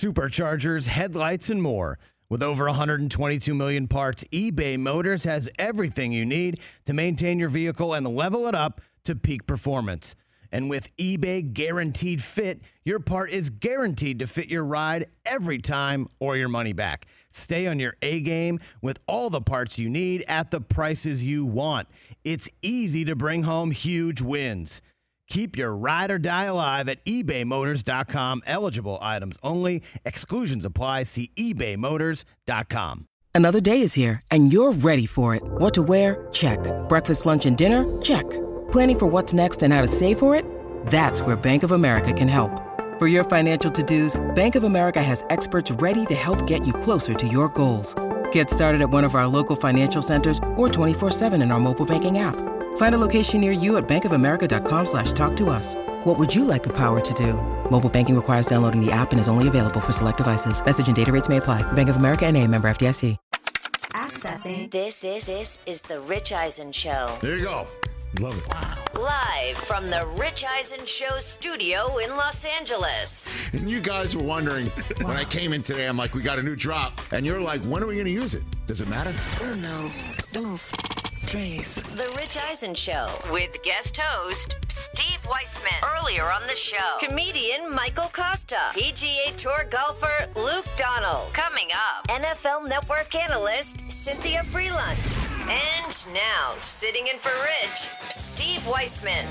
superchargers, headlights, and more. With over 122 million parts, eBay Motors has everything you need to maintain your vehicle and level it up to peak performance. And with eBay Guaranteed Fit, your part is guaranteed to fit your ride every time or your money back. Stay on your A-game with all the parts you need at the prices you want. It's easy to bring home huge wins. Keep your ride or die alive at ebaymotors.com. Eligible items only. Exclusions apply. See ebaymotors.com. Another day is here, and you're ready for it. What to wear? Check. Breakfast, lunch, and dinner? Check. Planning for what's next and how to save for it? That's where Bank of America can help. For your financial to-dos, Bank of America has experts ready to help get you closer to your goals. Get started at one of our local financial centers or 24/7 in our mobile banking app. Find a location near you at bankofamerica.com/talktous. What would you like the power to do? Mobile banking requires downloading the app and is only available for select devices. Message and data rates may apply. Bank of America N.A., member FDIC. Accessing. This is the Rich Eisen Show. There you go. Love it. Wow. Live from the Rich Eisen Show studio in Los Angeles. And you guys were wondering, when I came in today, I'm like, we got a new drop. And you're like, when are we going to use it? Does it matter? Uno, dos, tres. The Rich Eisen Show with guest host Steve Weissman. Earlier on the show, comedian Michael Costa, PGA Tour golfer Luke Donald. Coming up, NFL Network analyst Cynthia Freeland. And now, sitting in for Rich, Steve Weissman.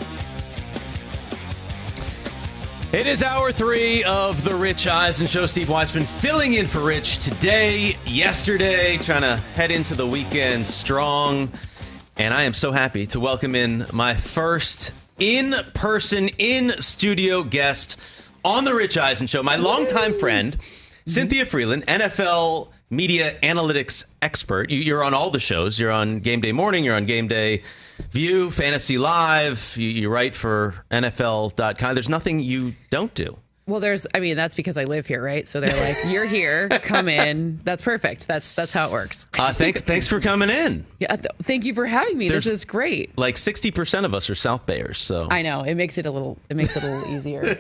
It is hour 3 of the Rich Eisen Show. Steve Weissman filling in for Rich today, yesterday, trying to head into the weekend strong. And I am so happy to welcome in my first in-person, in-studio guest on the Rich Eisen Show, my longtime friend, Cynthia Freeland, NFL media analytics expert. You're on all the shows. You're on Game Day Morning. You're on Game Day View, Fantasy Live. You write for NFL.com. There's nothing you don't do. Well, that's because I live here, right? So they're like, you're here, come in. That's perfect. That's how it works. Thanks for coming in. Yeah, thank you for having me. This is great. Like 60% of us are South Bayers, so I know it makes it a little easier.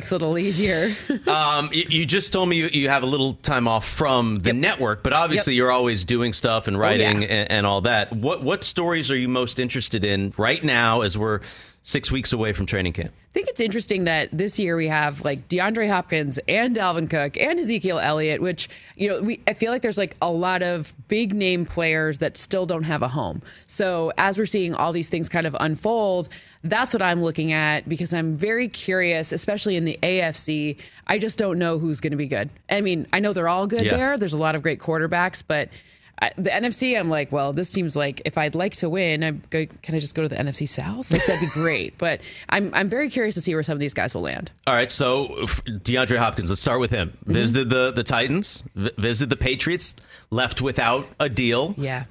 You just told me you have a little time off from the network, but obviously you're always doing stuff and writing and all that. What stories are you most interested in right now as we're 6 weeks away from training camp? I think it's interesting that this year we have like DeAndre Hopkins and Dalvin Cook and Ezekiel Elliott, which, I feel like there's like a lot of big name players that still don't have a home. So as we're seeing all these things kind of unfold, that's what I'm looking at because I'm very curious, especially in the AFC. I just don't know who's going to be good. I mean, I know they're all good there. There's a lot of great quarterbacks, but the NFC, I'm like, well, this seems like if I'd like to win, can I just go to the NFC South? Like, that'd be great. But I'm very curious to see where some of these guys will land. All right, so DeAndre Hopkins, let's start with him. Visited the Titans, visited the Patriots, left without a deal. Yeah.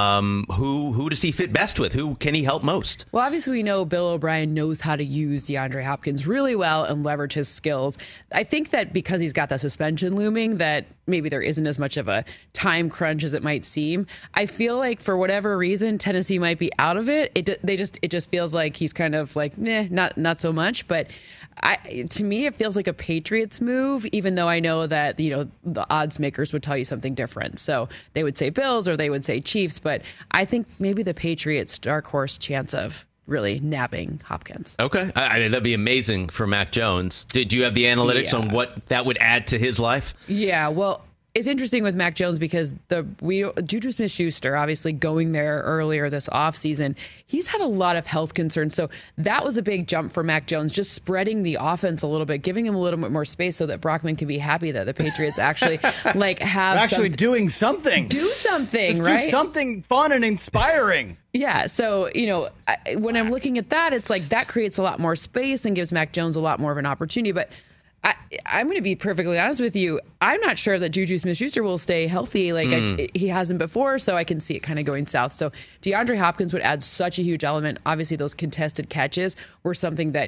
Who does he fit best with? Who can he help most? Well, obviously, we know Bill O'Brien knows how to use DeAndre Hopkins really well and leverage his skills. I think that because he's got the suspension looming, that maybe there isn't as much of a time crunch as it might seem. I feel like for whatever reason, Tennessee might be out of it. It just feels like he's kind of like, not so much. But to me, it feels like a Patriots move, even though I know that, the odds makers would tell you something different. So they would say Bills or they would say Chiefs. But I think maybe the Patriots dark horse chance of really nabbing Hopkins. Okay. I mean, that'd be amazing for Mac Jones. Did you have the analytics on what that would add to his life? Yeah, well, it's interesting with Mac Jones because Juju Smith-Schuster, obviously going there earlier this offseason, he's had a lot of health concerns. So that was a big jump for Mac Jones, just spreading the offense a little bit, giving him a little bit more space so that Brockman can be happy that the Patriots actually doing something. Do something, Let's right? do something fun and inspiring. Yeah, so, when I'm looking at that, it's like that creates a lot more space and gives Mac Jones a lot more of an opportunity. But I'm going to be perfectly honest with you. I'm not sure that Juju Smith-Schuster will stay healthy he hasn't before, so I can see it kind of going south. So DeAndre Hopkins would add such a huge element. Obviously, those contested catches were something that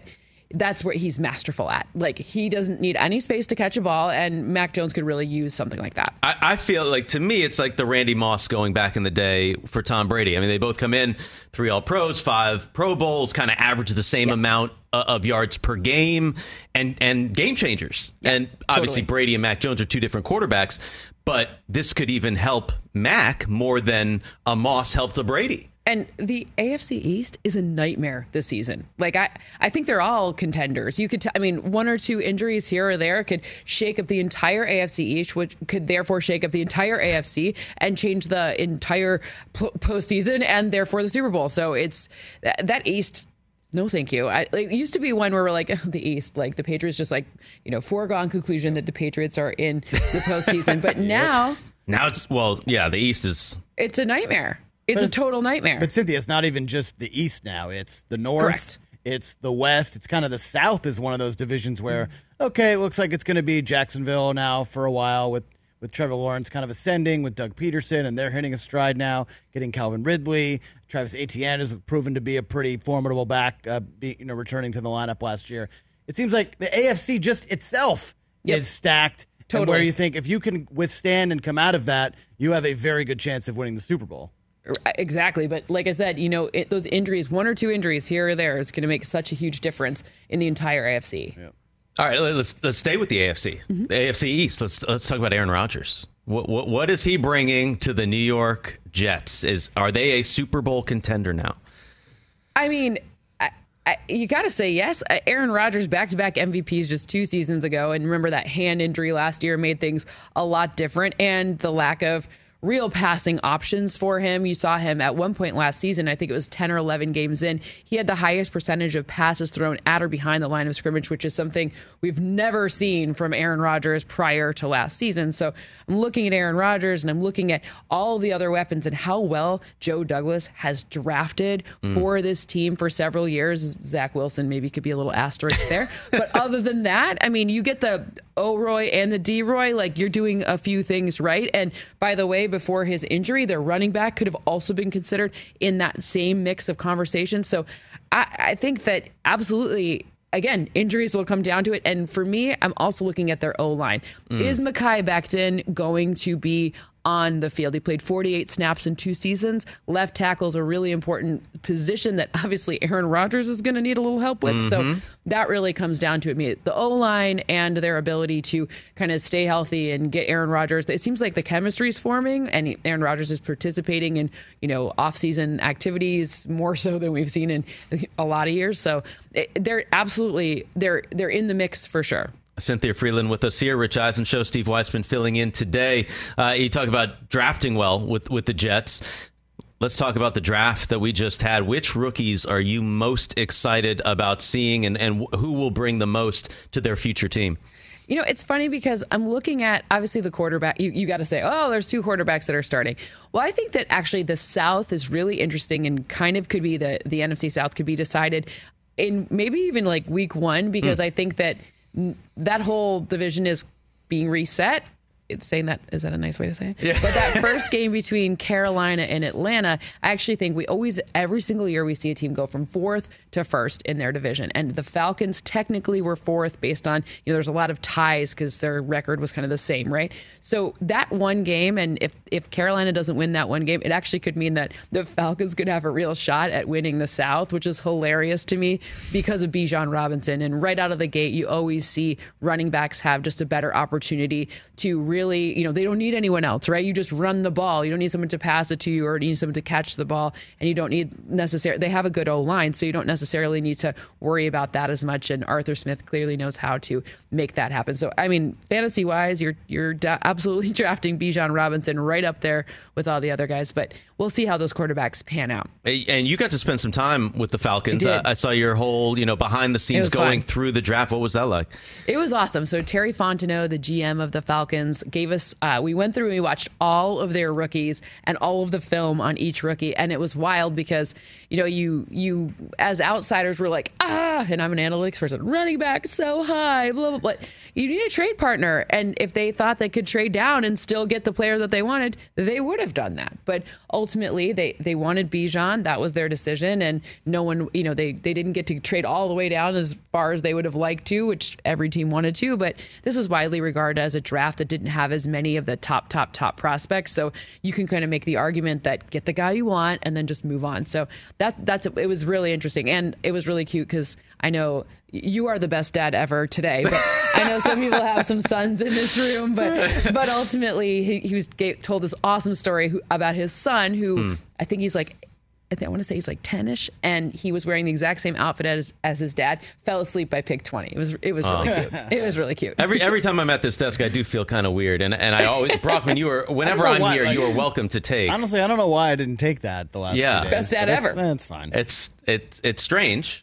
that's what he's masterful at. Like, he doesn't need any space to catch a ball, and Mac Jones could really use something like that. I feel like, to me, it's like the Randy Moss going back in the day for Tom Brady. I mean, they both come in 3 All-Pros, 5 Pro Bowls, kind of average the same amount of yards per game, and game changers. Yeah, and obviously Brady and Mac Jones are 2 different quarterbacks, but this could even help Mac more than a Moss helped a Brady. And the AFC East is a nightmare this season. Like, I think they're all contenders. You could, 1 or 2 injuries here or there could shake up the entire AFC East, which could therefore shake up the entire AFC and change the entire postseason and therefore the Super Bowl. So it's that East. No, thank you. It used to be one where we're like, the East, like the Patriots, just like, foregone conclusion that the Patriots are in the postseason. But now it's, the East is. It's a nightmare. It's a total nightmare. But Cynthia, it's not even just the East now. It's the North. Correct. It's the West. It's kind of the South is one of those divisions where, okay, it looks like it's going to be Jacksonville now for a while with Trevor Lawrence kind of ascending with Doug Peterson, and they're hitting a stride now, getting Calvin Ridley. Travis Etienne has proven to be a pretty formidable back, returning to the lineup last year. It seems like the AFC just itself is stacked. Totally. And where you think if you can withstand and come out of that, you have a very good chance of winning the Super Bowl. Exactly. But like I said, those injuries, 1 or 2 injuries here or there is going to make such a huge difference in the entire AFC. Yep. All right, let's stay with the AFC. The AFC East. Let's talk about Aaron Rodgers. What is he bringing to the New York Jets? Are they a Super Bowl contender now? I mean, you got to say yes. Aaron Rodgers, back-to-back MVPs just 2 seasons ago, and remember that hand injury last year made things a lot different, and the lack of real passing options for him. You saw him at one point last season, I think it was 10 or 11 games in, he had the highest percentage of passes thrown at or behind the line of scrimmage, which is something we've never seen from Aaron Rodgers prior to last season. So I'm looking at Aaron Rodgers and I'm looking at all the other weapons and how well Joe Douglas has drafted for this team for several years. Zach Wilson maybe could be a little asterisk there. But other than that, I mean, you get the O-Roy and the D-Roy, like you're doing a few things right. And by the way, before his injury, their running back could have also been considered in that same mix of conversation. So I think that absolutely, again, injuries will come down to it. And for me, I'm also looking at their O-line. Is Mekhi Becton going to be on the field? He played 48 snaps in 2 seasons. Left tackle is a really important position that obviously Aaron Rodgers is going to need a little help with. So that really comes down to it. The O-line and their ability to kind of stay healthy and get Aaron Rodgers. It seems like the chemistry is forming and Aaron Rodgers is participating in, off-season activities more so than we've seen in a lot of years. So they're absolutely, they're in the mix for sure. Cynthia Freeland with us here. Rich Eisen Show, Steve Weissman filling in today. You talk about drafting well with the Jets. Let's talk about the draft that we just had. Which rookies are you most excited about seeing and who will bring the most to their future team? It's funny because I'm looking at, obviously, the quarterback. You got to say, there's 2 quarterbacks that are starting. Well, I think that actually the South is really interesting and kind of could be the NFC South could be decided in maybe even like week 1 because I think that whole division is being reset. It's saying that, is that a nice way to say it? Yeah. But that first game between Carolina and Atlanta, I actually think every single year we see a team go from 4th to 1st in their division. And the Falcons technically were 4th based on, there's a lot of ties because their record was kind of the same, right? So that one game, and if Carolina doesn't win that one game, it actually could mean that the Falcons could have a real shot at winning the South, which is hilarious to me because of Bijan Robinson. And right out of the gate, you always see running backs have just a better opportunity to really, they don't need anyone else, right? You just run the ball. You don't need someone to pass it to you or you need someone to catch the ball. And you don't need they have a good O-line, so you don't necessarily need to worry about that as much. And Arthur Smith clearly knows how to make that happen. So, I mean, fantasy-wise, you're absolutely drafting Bijan Robinson right up there with all the other guys. But we'll see how those quarterbacks pan out. And you got to spend some time with the Falcons. I saw your whole, behind the scenes going through the draft. What was that like? It was awesome. So Terry Fontenot, the GM of the Falcons, gave us, we went through and we watched all of their rookies and all of the film on each rookie. And it was wild because, you as outsiders were like, and I'm an analytics person, running back so high, blah, blah, blah. You need a trade partner. And if they thought they could trade down and still get the player that they wanted, they would have done that. But ultimately, they wanted Bijan. That was their decision. And no one, they didn't get to trade all the way down as far as they would have liked to, which every team wanted to. But this was widely regarded as a draft that didn't have as many of the top prospects. So you can kind of make the argument that get the guy you want and then just move on. So it was really interesting. And it was really cute because I know you are the best dad ever today, but I know some people have some sons in this room, but ultimately he told this awesome story about his son who I think he's like, I want to say he's like 10-ish, and he was wearing the exact same outfit as his dad, fell asleep by pick 20. It was really cute. It was really cute. Every time I'm at this desk, I do feel kind of weird. And I always, Brockman, whenever I'm here, you are welcome to take. Honestly, I don't know why I didn't take that the last 2 days. Best dad ever. That's fine. It's strange.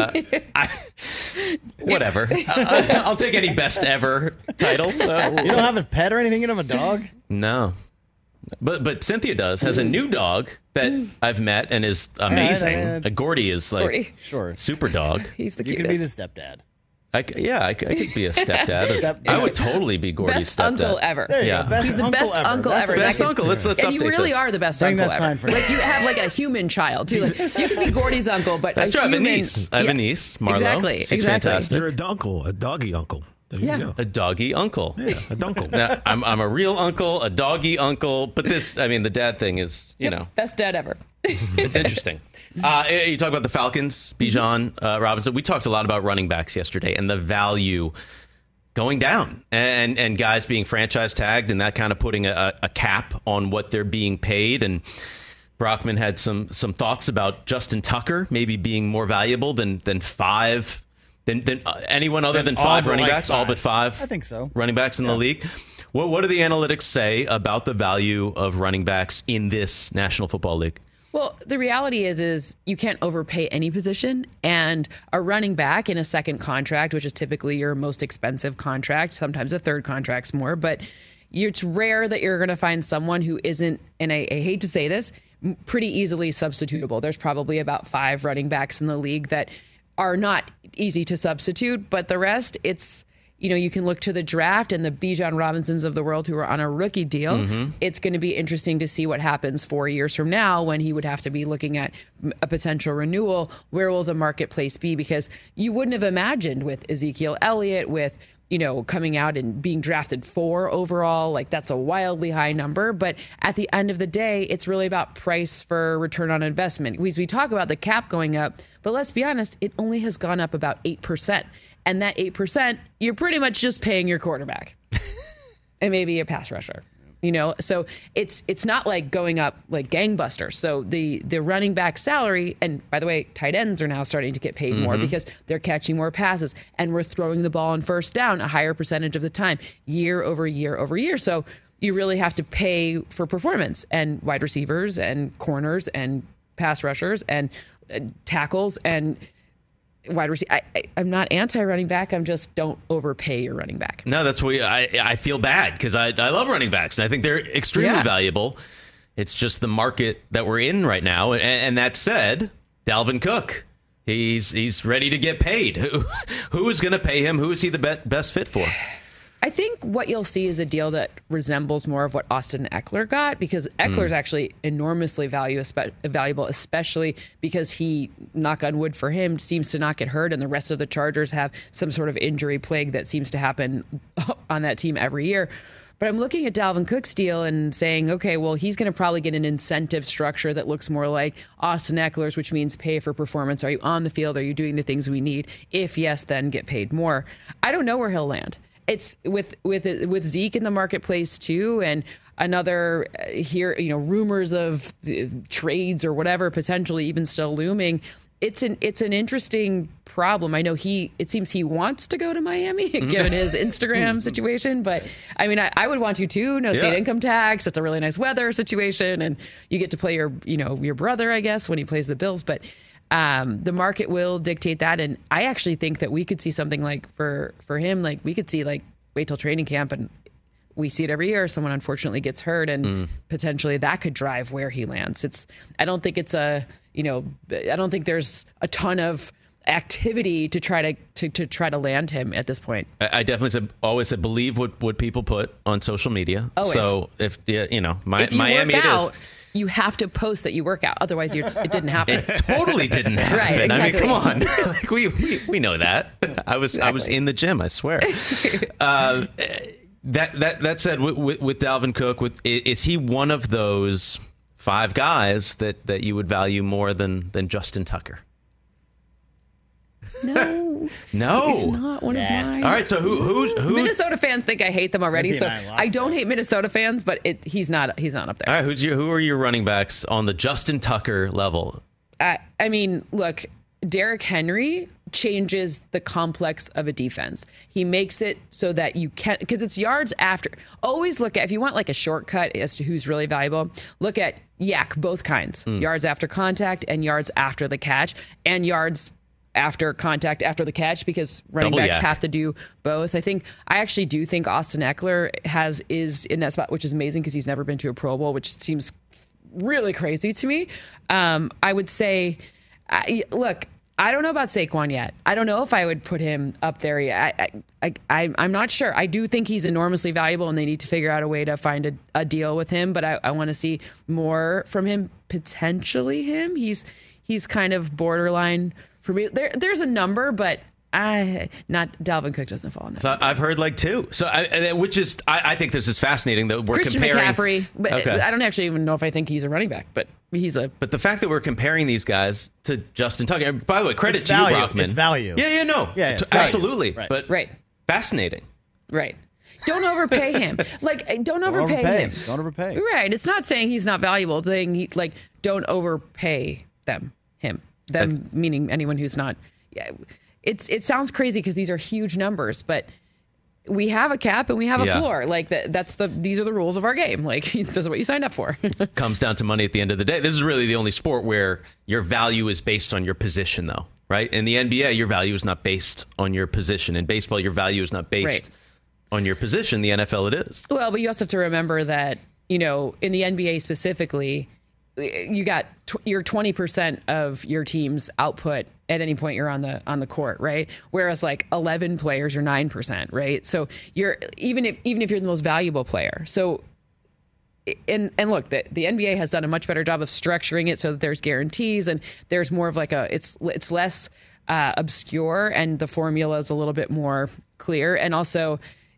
Whatever. I'll take any best ever title. You don't have a pet or anything? You don't have a dog? No. But Cynthia has a new dog that I've met and is amazing. Gordy is like Sure. super dog. He's the You cutest. could be the stepdad. I could be a stepdad. I would totally be Gordy's best stepdad. uncle ever. He's the best uncle ever. Best uncle. Let's and update you really this. are the best Bring uncle that ever. sign for me. Like you have like a human child too. Like, you can be Gordy's uncle, but That's a true. I have a human, niece. I have a niece, Marlo. Exactly. She's fantastic. You're a dunkle, a doggy uncle. There you go. A doggy uncle. Yeah, a dunkle. Now, I'm a real uncle, a doggy uncle, but the dad thing is, best dad ever. it's interesting. You talk about the Falcons, Bijan Robinson. We talked a lot about running backs yesterday and the value going down and guys being franchise tagged and that kind of putting a cap on what they're being paid. And Brockman had some thoughts about Justin Tucker maybe being more valuable than anyone other than five running backs, all but five. I think so. Running backs in the league. What do the analytics say about the value of running backs in this National Football League? Well, the reality is you can't overpay any position, and a running back in a second contract, which is typically your most expensive contract, sometimes a third contract's more, but it's rare that you're going to find someone who isn't, and I hate to say this, pretty easily substitutable. There's probably about 5 running backs in the league that are not easy to substitute, but the rest, it's, you can look to the draft and the Bijan Robinsons of the world who are on a rookie deal. Mm-hmm. It's going to be interesting to see what happens 4 years from now when he would have to be looking at a potential renewal. Where will the marketplace be? Because you wouldn't have imagined with Ezekiel Elliott, with coming out and being drafted 4 overall, like that's a wildly high number. But at the end of the day, it's really about price for return on investment. We talk about the cap going up, but let's be honest, it only has gone up about 8%. And that 8%, you're pretty much just paying your quarterback and maybe a pass rusher. So it's not like going up like gangbusters. So the running back salary, and by the way, tight ends are now starting to get paid more because they're catching more passes and we're throwing the ball on first down a higher percentage of the time, year over year over year. So you really have to pay for performance, and wide receivers and corners and pass rushers and tackles and wide receiver. I'm not anti-running back. I'm just don't overpay your running back. No, that's what I feel bad because I love running backs and I think they're extremely valuable. It's just the market that we're in right now. And that said, Dalvin Cook, he's ready to get paid. Who is going to pay him? Who is he the best fit for? I think what you'll see is a deal that resembles more of what Austin Eckler got, because Eckler's actually enormously valuable, especially because he, knock on wood for him, seems to not get hurt, and the rest of the Chargers have some sort of injury plague that seems to happen on that team every year. But I'm looking at Dalvin Cook's deal and saying, okay, well, he's going to probably get an incentive structure that looks more like Austin Eckler's, which means pay for performance. Are you on the field? Are you doing the things we need? If yes, then get paid more. I don't know where he'll land. It's with Zeke in the marketplace too, and another here, rumors of trades or whatever potentially even still looming. It's an interesting problem. I know it seems he wants to go to Miami given his Instagram situation, but I mean, I would want to too. No state income tax. It's a really nice weather situation, and you get to play your brother, I guess, when he plays the Bills, but. The market will dictate that, and I actually think that we could see something like for him, like we could see like wait till training camp, and we see it every year. Someone unfortunately gets hurt, and potentially that could drive where he lands. I don't think it's I don't think there's a ton of activity to try to land him at this point. I definitely always said believe what people put on social media. Always. So if Miami work out, you have to post that you work out. Otherwise, it didn't happen. It totally didn't happen. Right, exactly. I mean, come on. Like we know that. I was in the gym, I swear. That said, with Dalvin Cook, is he one of those 5 guys that you would value more than Justin Tucker? No. He's not one of mine. All right, so who Minnesota fans think I hate them already, so I don't hate Minnesota fans, but he's not up there. All right, who are your running backs on the Justin Tucker level? I mean, look, Derrick Henry changes the complex of a defense. He makes it so that you can, because it's yards after. Always look at, if you want like a shortcut as to who's really valuable, look at YAC, both kinds, yards after contact and yards after the catch, and yards after contact after the catch, because running backs have to do both. I actually do think Austin Eckler is in that spot, which is amazing because he's never been to a Pro Bowl, which seems really crazy to me. I would say, look, I don't know about Saquon yet. I don't know if I would put him up there yet. I'm not sure. I do think he's enormously valuable, and they need to figure out a way to find a deal with him. But I want to see more from him. Potentially him. He's kind of borderline for me. There's a number, but not Dalvin Cook doesn't fall in that. So I've heard like 2. So I think this is fascinating that we're Christian comparing McCaffrey. But okay. I don't actually even know if I think he's a running back, but But the fact that we're comparing these guys to Justin Tucker. By the way, credit to you, Brockman. It's value. Yeah, absolutely. Right. But fascinating. Right. Don't overpay him. Don't overpay him. Don't overpay. Right. It's not saying he's not valuable. It's saying don't overpay them. Them meaning anyone who's not. Yeah. It sounds crazy because these are huge numbers, but we have a cap and we have a floor. These are the rules of our game. This is what you signed up for. Comes down to money at the end of the day. This is really the only sport where your value is based on your position, though, right? In the NBA, your value is not based on your position. In baseball, your value is not based on your position. The NFL, it is. Well, but you also have to remember that, in the NBA specifically, you got your 20% of your team's output at any point you're on the court, right? Whereas 11 players are 9%, right? So you're even if you're the most valuable player. So and look, the NBA has done a much better job of structuring it so that there's guarantees and there's more of it's less obscure, and the formula is a little bit more clear. And also,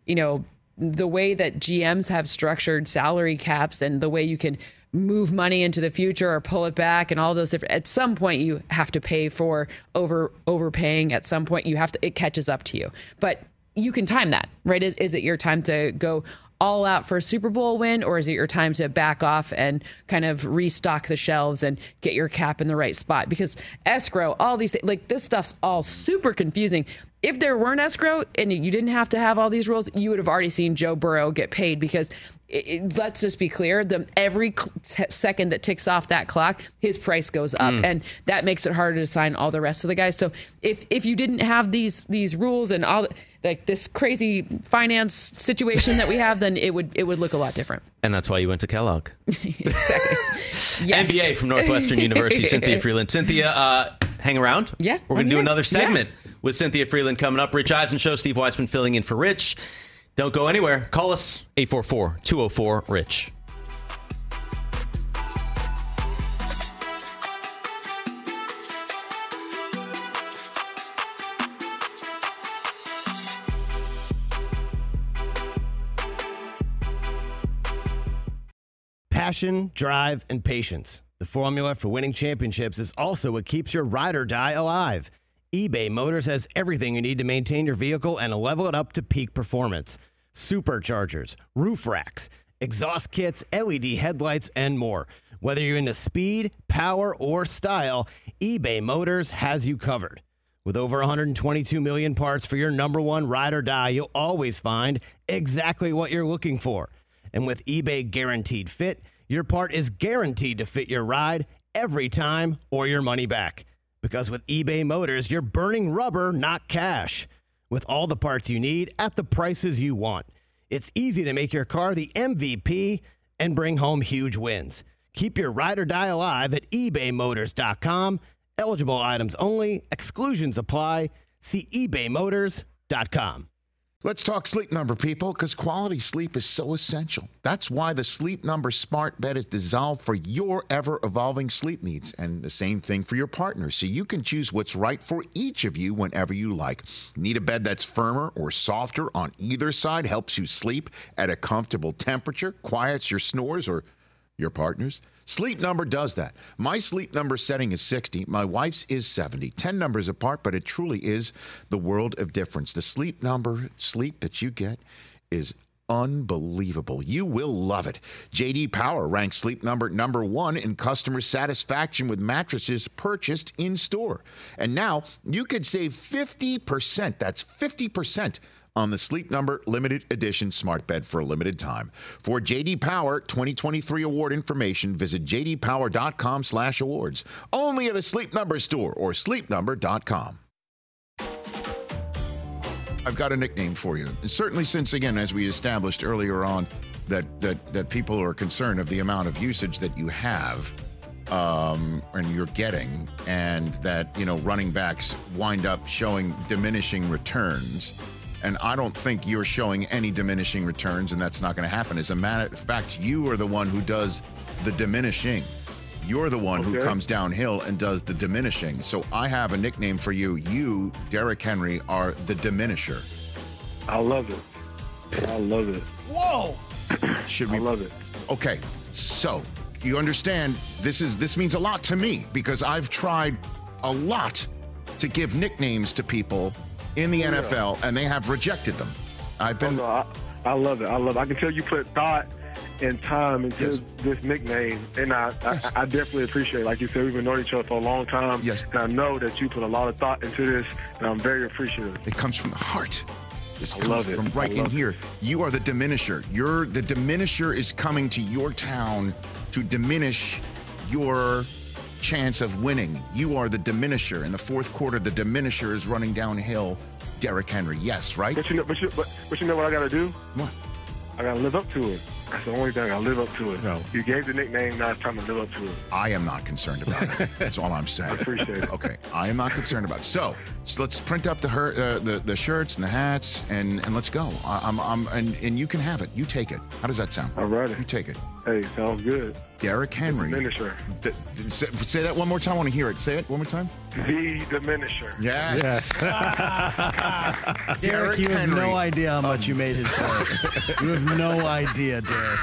the way that GMs have structured salary caps and the way you can move money into the future or pull it back and all those different, at some point you have to pay for overpaying. At some point it catches up to you, but you can time that, right? Is it your time to go all out for a Super Bowl win, or is it your time to back off and kind of restock the shelves and get your cap in the right spot? Because escrow, all these things, this stuff's all super confusing. If there weren't escrow and you didn't have to have all these rules, you would have already seen Joe Burrow get paid, because let's just be clear, every second that ticks off that clock, his price goes up, and that makes it harder to sign all the rest of the guys. So if you didn't have these rules and all this crazy finance situation that we have, then it would look a lot different. And that's why you went to Kellogg. Exactly. Yes. MBA from Northwestern University, Cynthia Freeland. Cynthia, hang around. Yeah. We're going to do another segment with Cynthia Freeland coming up. Rich Eisen Show, Steve Weissman filling in for Rich. Don't go anywhere. Call us 844-204-RICH. Passion, drive, and patience. The formula for winning championships is also what keeps your ride or die alive. eBay Motors has everything you need to maintain your vehicle and level it up to peak performance. Superchargers, roof racks, exhaust kits, LED headlights, and more. Whether you're into speed, power, or style, eBay Motors has you covered. With over 122 million parts for your number one ride or die, you'll always find exactly what you're looking for. And with eBay Guaranteed Fit, your part is guaranteed to fit your ride every time or your money back. Because with eBay Motors, you're burning rubber, not cash. With all the parts you need at the prices you want. It's easy to make your car the MVP and bring home huge wins. Keep your ride or die alive at ebaymotors.com Eligible items only. Exclusions apply. See ebaymotors.com. Let's talk Sleep Number, people, because quality sleep is so essential. That's why the Sleep Number smart bed is designed for your ever-evolving sleep needs, and the same thing for your partner, so you can choose what's right for each of you whenever you like. Need a bed that's firmer or softer on either side, helps you sleep at a comfortable temperature, quiets your snores or your partner's? Sleep Number does that. My Sleep Number setting is 60. My wife's is 70. 10 numbers apart, but it truly is the world of difference. The Sleep Number sleep that you get is unbelievable. You will love it. J.D. Power ranks Sleep Number number 1 in customer satisfaction with mattresses purchased in store. And now you could save 50%. That's 50%. On the Sleep Number limited edition smart bed for a limited time. For J.D. Power 2023 award information, visit jdpower.com/awards. Only at a Sleep Number store or sleepnumber.com. I've got a nickname for you. And certainly since, again, as we established earlier on, that people are concerned of the amount of usage that you have and you're getting, and that, running backs wind up showing diminishing returns. And I don't think you're showing any diminishing returns, and that's not going to happen. As a matter of fact, you are the one who does the diminishing. You're the one who comes downhill and does the diminishing. So I have a nickname for you. You, Derrick Henry, are the diminisher. I love it. I love it. Whoa! I love it. Okay, so you understand this means a lot to me, because I've tried a lot to give nicknames to people in the NFL, and they have rejected them. I love it. I can tell you put thought and time into this nickname, and I definitely appreciate it. Like you said, we've been knowing each other for a long time, and I know that you put a lot of thought into this, and I'm very appreciative. It comes from the heart. This I comes love it. from right in here. You are the diminisher. The diminisher is coming to your town to diminish your chance of winning. You are the diminisher. In the fourth quarter, the diminisher is running downhill. Derrick Henry, yes, right? But you know what I got to do? What? I got to live up to it. That's the only thing. I got to live up to it. No. You gave the nickname, now it's time to live up to it. I am not concerned about it. That's all I'm saying. I appreciate it. Okay, I am not concerned about it. So let's print up the shirts and the hats, and let's go. And you can have it. You take it. How does that sound? All right. You take it. Hey, sounds good. Derrick Henry. The Diminisher. Say that one more time. I want to hear it. Say it one more time. The Diminisher. Yes. Derrick, you have no idea how much you made his day. You have no idea, Derrick.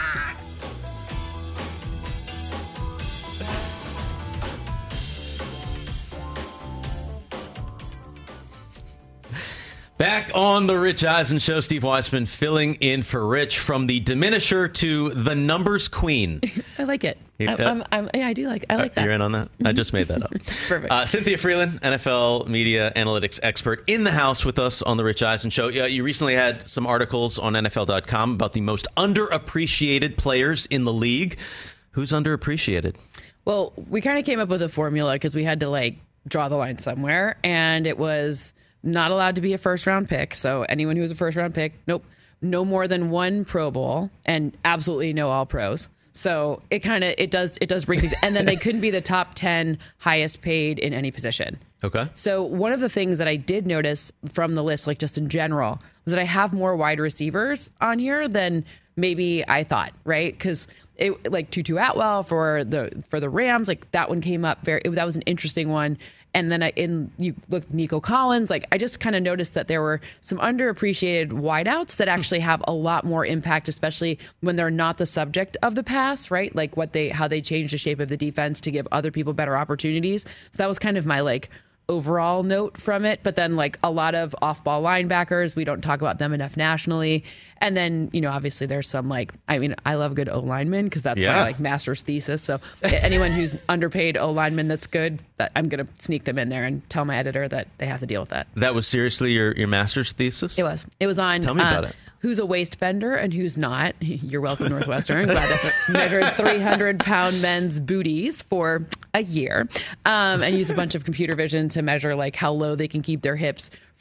Back on the Rich Eisen Show, Steve Weissman filling in for Rich, from the diminisher to the numbers queen. I like it. I do like. I like that. You're in on that? I just made that up. Perfect. Cynthia Freeland, NFL media analytics expert, in the house with us on the Rich Eisen Show. You recently had some articles on NFL.com about the most underappreciated players in the league. Who's underappreciated? Well, we kind of came up with a formula because we had to draw the line somewhere, and it was not allowed to be a first-round pick. So anyone who was a first-round pick, nope. No more than one Pro Bowl, and absolutely no All-Pros. So it does bring things, and then they couldn't be the top 10 highest paid in any position. Okay. So one of the things that I did notice from the list, just in general, was that I have more wide receivers on here than maybe I thought, right? Because Tutu Atwell for the Rams, that one came up that was an interesting one. And then you look at Nico Collins, I just kind of noticed that there were some underappreciated wideouts that actually have a lot more impact, especially when they're not the subject of the pass, right? How they change the shape of the defense to give other people better opportunities. So that was kind of my overall note from it. But then a lot of off-ball linebackers, we don't talk about them enough nationally. And then, obviously there's some I love good O-linemen because that's my master's thesis. So anyone who's underpaid O-lineman that's good, I'm going to sneak them in there and tell my editor that they have to deal with that. That was seriously your master's thesis? It was. It was on. Tell me about it. Who's a waist bender and who's not. You're welcome, Northwestern. Glad to measure 300-pound men's booties for a year and use a bunch of computer vision to measure how low they can keep their hips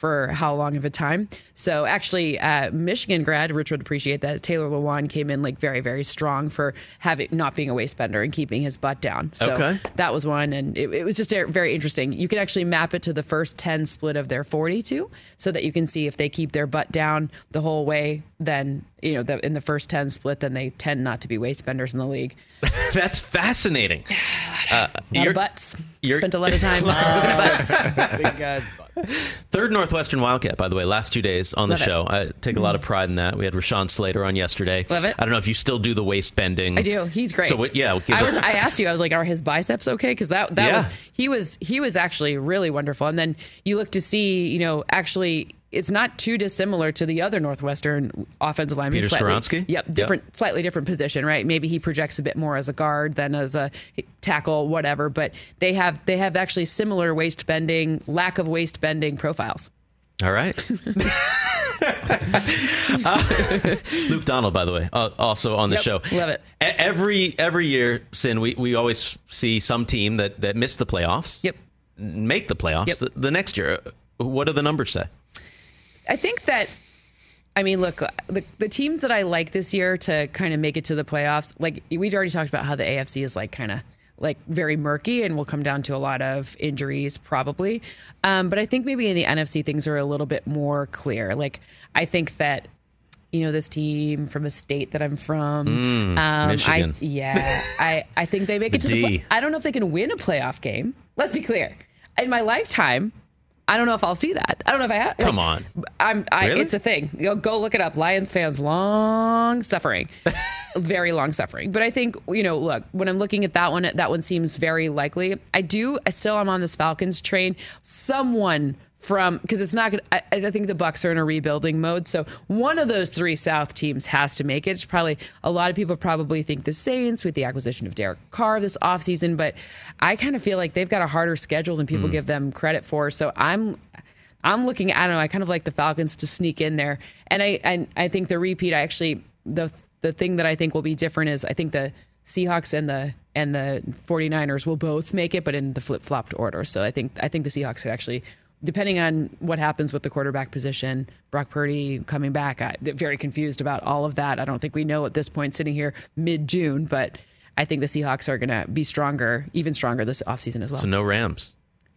for how long of a time. So actually, Michigan grad, Rich would appreciate that. Taylor Lewan came in like very, very strong for not being a waist bender and keeping his butt down. So that was one. And it was just very interesting. You can actually map it to the first 10 split of their 42 so that you can see if they keep their butt down the whole way, then, in the first 10 split, then they tend not to be waist benders in the league. That's fascinating. A lot of butts. Spent a lot of time looking at butts. Big guys' butt. Third Northwestern Wildcat, by the way, last 2 days on the show. I take a lot of pride in that. We had Rashawn Slater on yesterday. Love it. I don't know if you still do the waist bending. I do. He's great. So I asked you, I was like, are his biceps okay? Because he was actually really wonderful. And then you look to see, actually, it's not too dissimilar to the other Northwestern offensive lineman. Peter Skoronski? Yep, slightly different position, right? Maybe he projects a bit more as a guard than as a tackle, whatever. But they have actually similar lack of waist bending profiles. All right. Luke Donald, by the way, also on the show. Love it. Every year, Sin, we always see some team that missed the playoffs. Yep. Make the playoffs. Yep. The next year. What do the numbers say? I think that, look, the teams that I like this year to kind of make it to the playoffs, like we already talked about how the AFC is like kind of like very murky and will come down to a lot of injuries probably. But I think maybe in the NFC things are a little bit more clear. Like I think that, this team from a state that I'm from, Michigan. I think they make it to the I don't know if they can win a playoff game. Let's be clear. In my lifetime, I don't know if I'll see that. I don't know if I have. Come on. Really? It's a thing. Go look it up. Lions fans, long suffering, very long suffering. But I think, look, when I'm looking at that one seems very likely. I'm on this Falcons train. Because it's not going to, I think the Bucs are in a rebuilding mode. So one of those three South teams has to make it. It's probably, a lot of people probably think the Saints with the acquisition of Derek Carr this offseason, but I kind of feel like they've got a harder schedule than people give them credit for. So I'm looking, I don't know, I kind of like the Falcons to sneak in there. And I think the repeat, the thing that I think will be different is I think the Seahawks and the 49ers will both make it, but in the flip-flopped order. So I think the Seahawks could actually, depending on what happens with the quarterback position, Brock Purdy coming back, I'm very confused about all of that. I don't think we know at this point sitting here mid-June, but I think the Seahawks are going to be even stronger this offseason as well. So no Rams.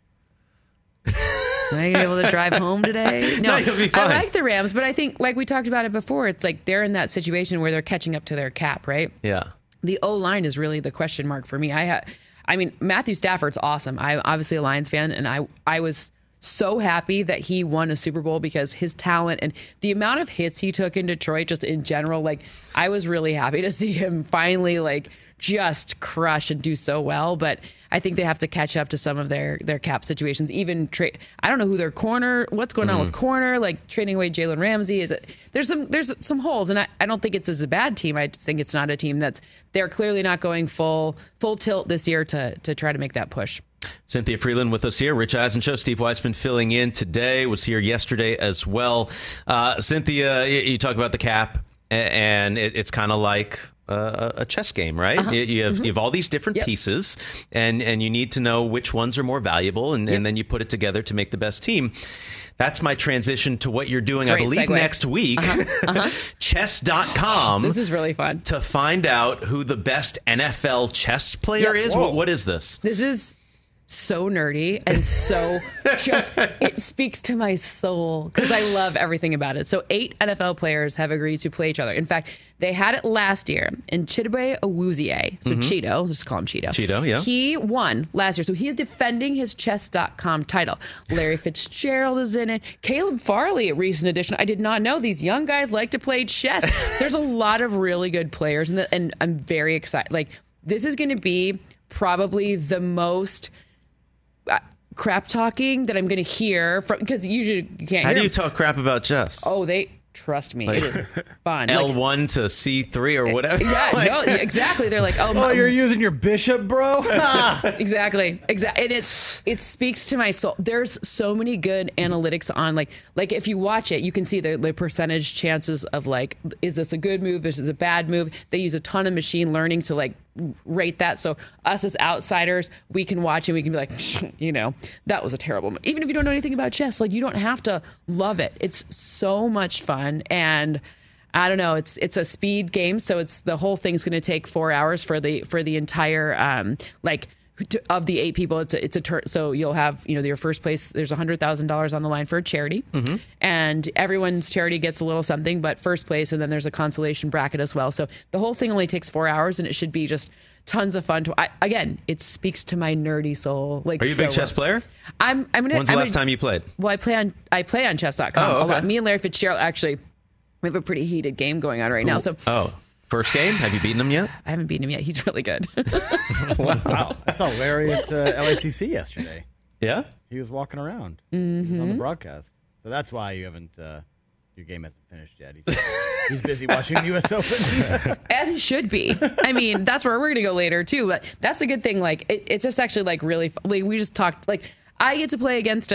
Am I going to be able to drive home today? No, you'll be fine. I like the Rams, but I think, like we talked about it before, it's like they're in that situation where they're catching up to their cap, right? Yeah. The O-line is really the question mark for me. Matthew Stafford's awesome. I'm obviously a Lions fan, and I was so happy that he won a Super Bowl because his talent and the amount of hits he took in Detroit just in general, like I was really happy to see him finally like just crush and do so well. But I think they have to catch up to some of their cap situations. Even I don't know who their what's going on with corner, like trading away Jalen Ramsey. There's some holes, and I don't think it's as a bad team. I just think it's not a team they're clearly not going full tilt this year to try to make that push. Cynthia Freeland with us here. Rich Eisen Show. Steve Weissman filling in today. Was here yesterday as well. Cynthia, you talk about the cap, and it's kind of like a chess game, right? Uh-huh. You have all these different pieces, and you need to know which ones are more valuable, and then you put it together to make the best team. That's my transition to what you're doing, Great I believe, segue. Next week. Chess.com. This is really fun. To find out who the best NFL chess player is. What is this? This is so nerdy and so it speaks to my soul because I love everything about it. So 8 NFL players have agreed to play each other. In fact, they had it last year, and Chidobe Awuzie, so Cheeto, let's just call him Cheeto. Cheeto, yeah. He won last year, so he is defending his chess.com title. Larry Fitzgerald is in it. Caleb Farley, a recent addition. I did not know these young guys like to play chess. There's a lot of really good players, and I'm very excited. Like, this is going to be probably the most crap talking that I'm going to hear from, because usually you can't How hear do you them. talk crap about chess? Oh, trust me, it is fun. L1 to C3 or whatever. Yeah, no, exactly. They're like, you're using your bishop, bro? Exactly. And it speaks to my soul. There's so many good analytics on like if you watch it, you can see the percentage chances of like, is this a good move? Is this a bad move? They use a ton of machine learning to like rate that. So us as outsiders, we can watch and we can be like, that was a terrible move. Even if you don't know anything about chess, like you don't have to love it. It's so much fun. And I don't know, it's a speed game. So the whole thing's going to take 4 hours for the entire, of the 8 people, so you'll have, your first place, there's $100,000 on the line for a charity, and everyone's charity gets a little something, but first place, and then there's a consolation bracket as well. So the whole thing only takes 4 hours, and it should be just tons of fun. Again, it speaks to my nerdy soul. Are you a big chess player? When's the last time you played? Well, I play on chess.com a lot. Me and Larry Fitzgerald, actually, we have a pretty heated game going on right now. So. First game? Have you beaten him yet? I haven't beaten him yet. He's really good. Wow. I saw Larry at LACC yesterday. Yeah? He was walking around. He was on the broadcast. So that's why you haven't, your game hasn't finished yet. He's busy watching the U.S. Open. As he should be. I mean, that's where we're going to go later, too. But that's a good thing. Like, it's just actually, like, really fun. Like, we just talked, like, I get to play against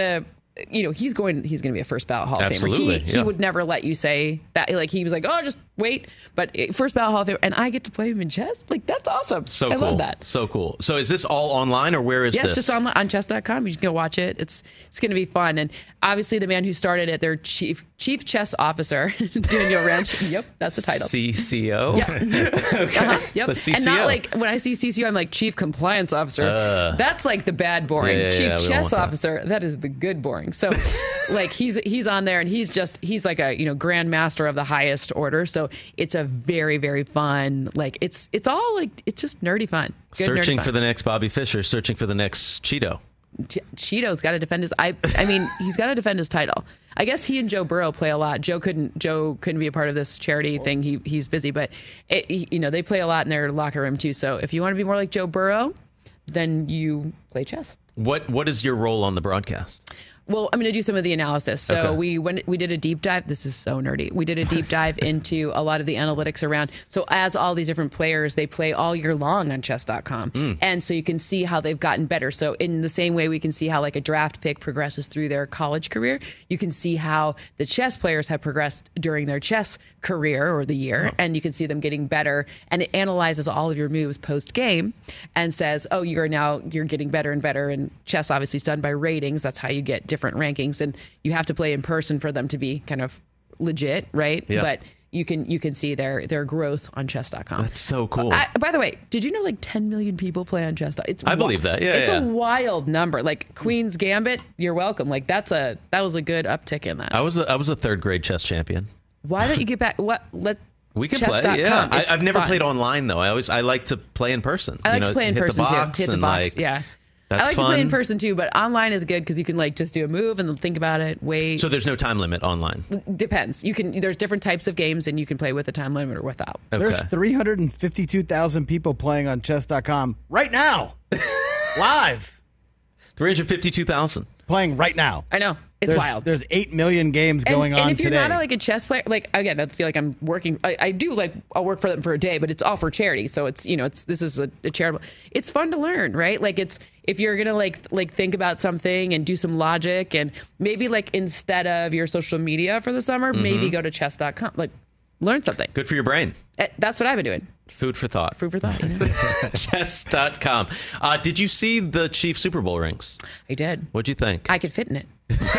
he's going to be a first ballot Hall of Famer. He would never let you say that. Like, he was like, just wait. But first ballot Hall of Famer, and I get to play him in chess. Like, that's awesome. So I cool. less that. So cool. So is this all online, or where is this? Yeah, it's just on chess.com. You can go watch it. It's going to be fun. And obviously the man who started it, their chief chess officer, Daniel Wrench. Yep, that's the title. CCO? Yeah. Okay. Yep. The CCO. And not like, when I see CCO, I'm like, Chief Compliance Officer. That's like the bad boring. Yeah, Chief Chess Officer, that is the good boring. So like he's on there, and he's like a Grand Master of the highest order. So it's a very, very fun, like it's all like, it's just nerdy fun. Good searching nerdy fun. For the next Bobby Fischer, searching for the next Cheeto. Cheeto's got to defend his. I mean, he's got to defend his title. I guess he and Joe Burrow play a lot. Joe couldn't be a part of this charity thing. He's busy, but they play a lot in their locker room too. So if you want to be more like Joe Burrow, then you play chess. What is your role on the broadcast? Well, I'm going to do some of the analysis. So Okay. we did a deep dive. This is so nerdy. We did a deep dive into a lot of the analytics around. So as all these different players, they play all year long on chess.com. And so you can see how they've gotten better. So in the same way we can see how like a draft pick progresses through their college career, you can see how the chess players have progressed during their chess career or the year. And you can see them getting better. And it analyzes all of your moves post game and says, you're getting better and better. And chess obviously is done by ratings. That's how you get different rankings, and you have to play in person for them to be kind of legit, right? Yeah. But you can see their growth on chess.com. That's so cool. By the way, did you know like 10 million people play on chess? I believe that. Yeah, it's a wild number. Like Queen's Gambit, you're welcome. Like that was a good uptick in that. I was a third grade chess champion. Why don't you get back? We can chess.com. play. Yeah, I've never fun. played online though. I like to play in person. I like to play in person too. Hit the box. Yeah. That's I like fun. to play in person too, but online is good because you can like just do a move and then think about it, wait. So there's no time limit online? Depends. There's different types of games and you can play with a time limit or without. Okay. There's 352,000 people playing on chess.com right now. Live. 352,000. Playing right now. I know. It's wild. There's 8 million games going on today. And if you're not like a chess player, like again, I feel like I'm working. I do like I'll work for them for a day, but it's all for charity. So it's this is a charitable. It's fun to learn, right? Like it's if you're gonna like think about something and do some logic and maybe like instead of your social media for the summer, maybe go to chess.com. Like learn something. Good for your brain. That's what I've been doing. Food for thought. Food for thought. Chess.com. Did you see the Chiefs Super Bowl rings? I did. What'd you think? I could fit in it.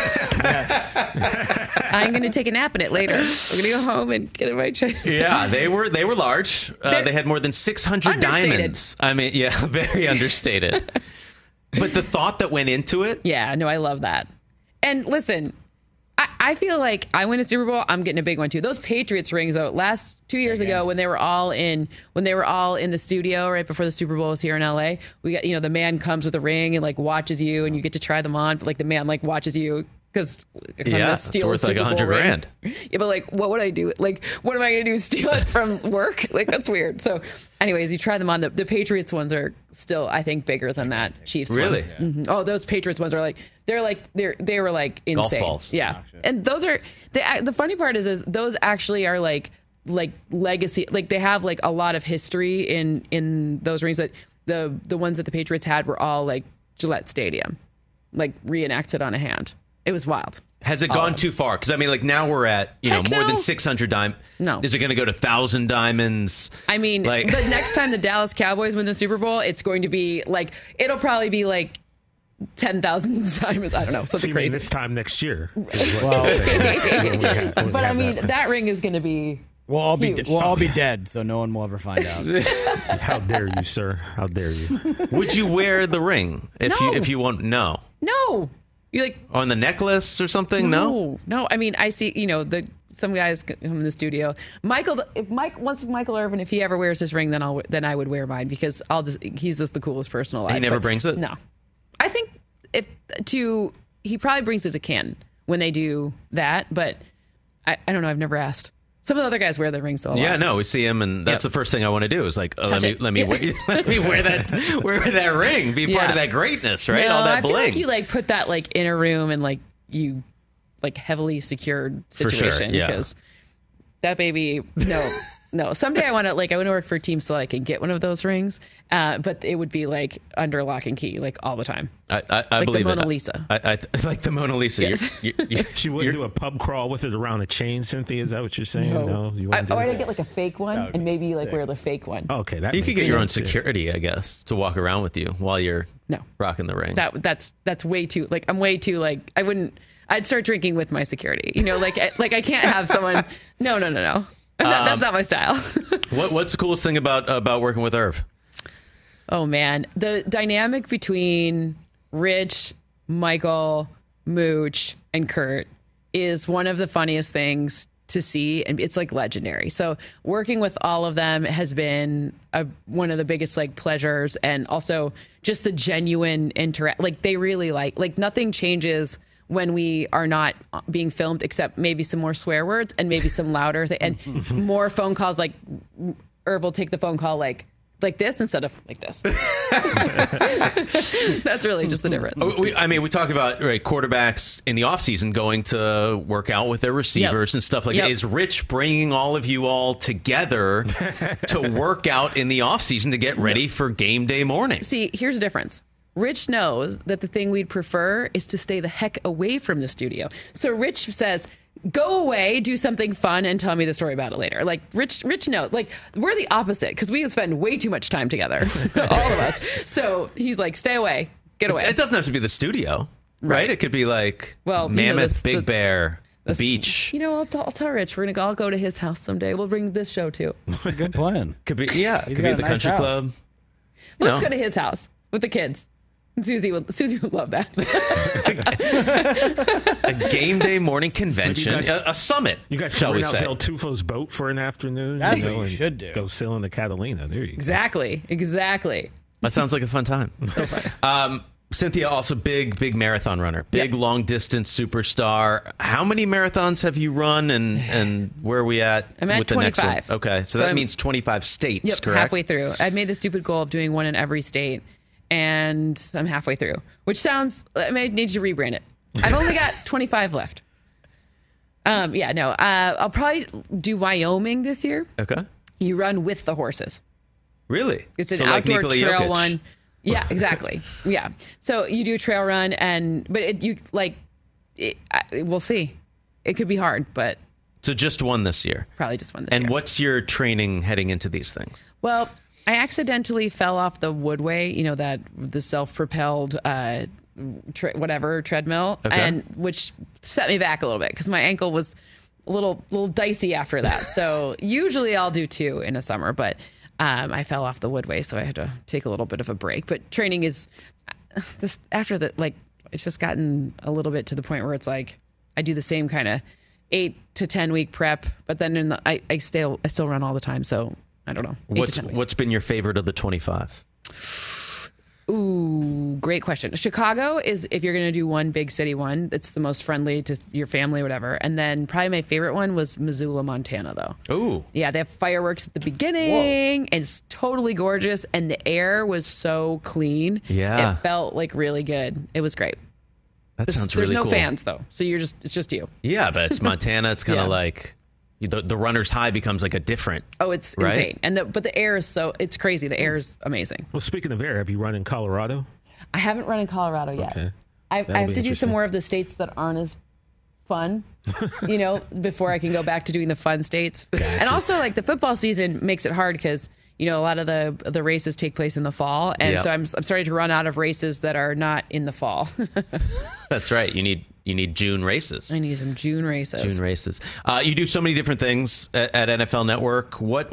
I'm going to take a nap in it later. I'm going to go home and get in my chair. Yeah, they were large. They had more than 600 diamonds. I mean, yeah, very understated. But the thought that went into it. Yeah, no, I love that. And listen, I feel like I win a Super Bowl, I'm getting a big one too. Those Patriots rings though, 2 years ago when they were all in the studio right before the Super Bowl was here in LA, we got the man comes with a ring and like watches you and you get to try them on, but like the man like watches you because I'm gonna steal it's worth like $100,000. Yeah, but like what would I do? Like what am I gonna do? Steal it from work? Like that's weird. So anyways, you try them on. The Patriots ones are still I think bigger than that Chiefs really? One. Mm-hmm. Oh, those Patriots ones are like they were like insane. Golf balls. Yeah. And those are the funny part is those actually are like legacy, like they have like a lot of history in those rings. That the ones that the Patriots had were all like Gillette Stadium, like reenacted on a hand. It was wild. Has it gone too far? Because I mean, like now we're at more than 600 diamonds. No. Is it going to go to 1,000 diamonds? I mean, like the next time the Dallas Cowboys win the Super Bowl, it's going to be like it'll probably be like 10,000 diamonds. I don't know, something crazy. This time next year. But I mean, that ring is going to be. We'll all be dead, so no one will ever find out. How dare you, sir? How dare you? Would you wear the ring if you want? No. You like on the necklace or something? No. I mean, I see. Some guys come in the studio. If Michael Irvin, if he ever wears his ring, then I would wear mine because he's just the coolest person alive. He never brings it. No, I think he probably brings it to Canton when they do that, but I don't know. I've never asked. Some of the other guys wear their rings a lot. Yeah, no, we see him, and that's the first thing I want to do is like, let me wear that ring, be part of that greatness, right? No, all that I bling. feel like you like put that like in a room and like you like heavily secured situation because that baby no. Someday I want to work for Team Select and get one of those rings, but it would be like under lock and key like all the time. I like believe the Mona Lisa. I like the Mona Lisa. Yes. She wouldn't do a pub crawl with it around a chain, Cynthia. Is that what you're saying? No, you wouldn't. I'd get like a fake one and maybe like wear the fake one. Okay, that you could get your own security, I guess, to walk around with you while you're rocking the ring. That's way too like I'm way too like I wouldn't. I'd start drinking with my security. Like I can't have someone. No. That's not my style. What's the coolest thing about working with Irv? Oh man, the dynamic between Rich, Michael, Mooch, and Kurt is one of the funniest things to see, and it's like legendary. So working with all of them has been one of the biggest like pleasures, and also just the genuine interact. Like they really like nothing changes when we are not being filmed, except maybe some more swear words and maybe some louder and more phone calls. Like Irv will take the phone call like this instead of like this. That's really just the difference. We talk about quarterbacks in the offseason going to work out with their receivers and stuff like that. Is Rich bringing all of you all together to work out in the offseason to get ready for game day morning? See, here's the difference. Rich knows that the thing we'd prefer is to stay the heck away from the studio. So Rich says, go away, do something fun, and tell me the story about it later. Like, Rich knows. Like, we're the opposite, because we spend way too much time together, all of us. So he's like, stay away, get away. It doesn't have to be the studio, right? It could be like Mammoth, Big Bear, the beach. I'll tell Rich, we're going to all go to his house someday. We'll bring this show, too. Good plan. Could be, could be at the country club. Let's go to his house with the kids. Susie would love that. A game day morning convention, a summit. You guys can rent out Del Tufo's boat for an afternoon. That's what you should do. Go sail in the Catalina. There you go. Exactly. That sounds like a fun time. So fun. Cynthia, also big marathon runner, long distance superstar. How many marathons have you run, and where are we at? I'm at with the 25. next one? Okay, so that means 25 states, correct? Halfway through. I've made the stupid goal of doing one in every state. And I'm halfway through, which sounds, I may need to rebrand it. I've only got 25 left. I'll probably do Wyoming this year. Okay. You run with the horses. Really? It's an outdoor trail one. Yeah, exactly. Yeah. So you do a trail run we'll see. It could be hard, but. So just one this year? Probably just one this year. And what's your training heading into these things? Well, I accidentally fell off the Woodway, the self-propelled treadmill, and which set me back a little bit because my ankle was a little dicey after that. So usually I'll do 2 in a summer, but I fell off the Woodway, so I had to take a little bit of a break. But training is this after that, like it's just gotten a little bit to the point where it's like I do the same kind of 8 to 10 week prep, but then I still run all the time, so. I don't know. What's been your favorite of the 25? Ooh, great question. Chicago is, if you're going to do one big city one, it's the most friendly to your family or whatever. And then probably my favorite one was Missoula, Montana, though. Ooh. Yeah, they have fireworks at the beginning. And it's totally gorgeous. And the air was so clean. Yeah. It felt like really good. It was great. That sounds really cool. There's no fans, though. So it's just you. Yeah, but it's Montana. It's kind of like... The runner's high becomes like a different. Oh, it's insane. But the air is it's crazy. The air is amazing. Well, speaking of air, have you run in Colorado? I haven't run in Colorado yet. Okay. I have to do some more of the states that aren't as fun, before I can go back to doing the fun states. Gotcha. And also, like, the football season makes it hard because, a lot of the races take place in the fall. And so I'm starting to run out of races that are not in the fall. That's right. You need June races. I need some June races. You do so many different things at NFL Network. What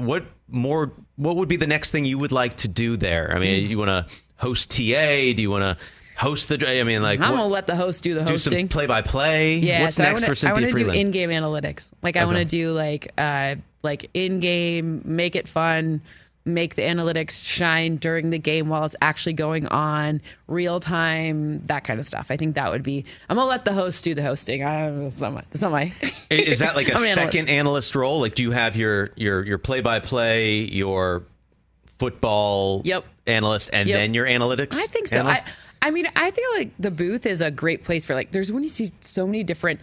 would be the next thing you would like to do there? I mean, you want to host TA? Do you want to host I'm going to let the host do the hosting. Do some play-by-play? Yeah. What's next for Cynthia Freeland? I want to do in-game analytics. I want to do like in-game, make it fun, make the analytics shine during the game while it's actually going on, real time, that kind of stuff. I think that would be. I'm gonna let the host do the hosting. It's not my. Is that like a second analyst role? Like, do you have your play-by-play, your football analyst, and then your analytics? I think so. I mean, I feel like the booth is a great place for there's when you see so many different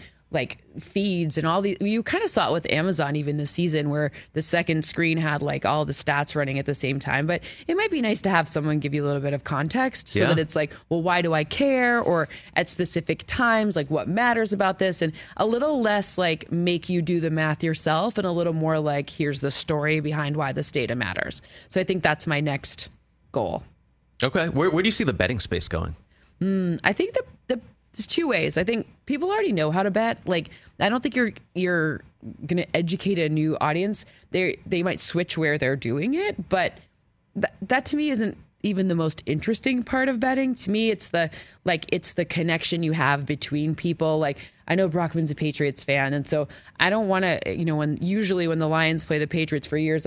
feeds and all the, you kind of saw it with Amazon even this season where the second screen had all the stats running at the same time. But it might be nice to have someone give you a little bit of context so that it's well, why do I care? Or at specific times, what matters about this? And a little less make you do the math yourself and a little more here's the story behind why this data matters. So I think that's my next goal. Okay. Where do you see the betting space going? I think there's two ways. I think people already know how to bet. I don't think you're going to educate a new audience. They might switch where they're doing it, but that to me isn't even the most interesting part of betting. To me, it's the connection you have between people. I know Brockman's a Patriots fan, and so I don't want to, when the Lions play the Patriots for years,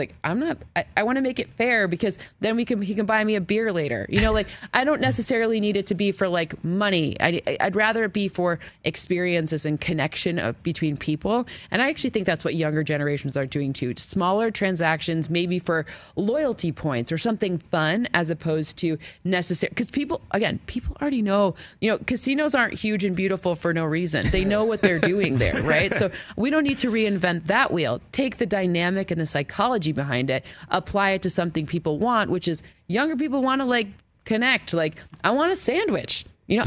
I want to make it fair because then he can buy me a beer later. I don't necessarily need it to be for money. I'd rather it be for experiences and connection between people. And I actually think that's what younger generations are doing too. Smaller transactions, maybe for loyalty points or something fun as opposed to necessary. Because people already know, casinos aren't huge and beautiful for no reason. They know what they're doing there, right? So we don't need to reinvent that wheel. Take the dynamic and the psychology behind it, apply it to something people want, which is younger people want to connect. I want a sandwich.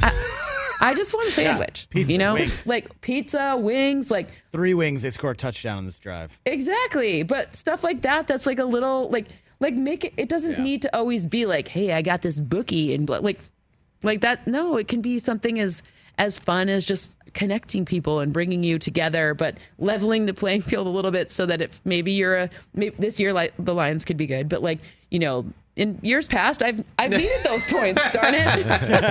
I just want a sandwich. Pizza, wings. Pizza, wings, 3 wings, they score a touchdown on this drive. Exactly. But stuff like that, that's a little make it doesn't need to always be hey, I got this bookie and like that. No, it can be something as fun as just connecting people and bringing you together, but leveling the playing field a little bit so that maybe this year the Lions could be good, but in years past I've needed those points. Darn it!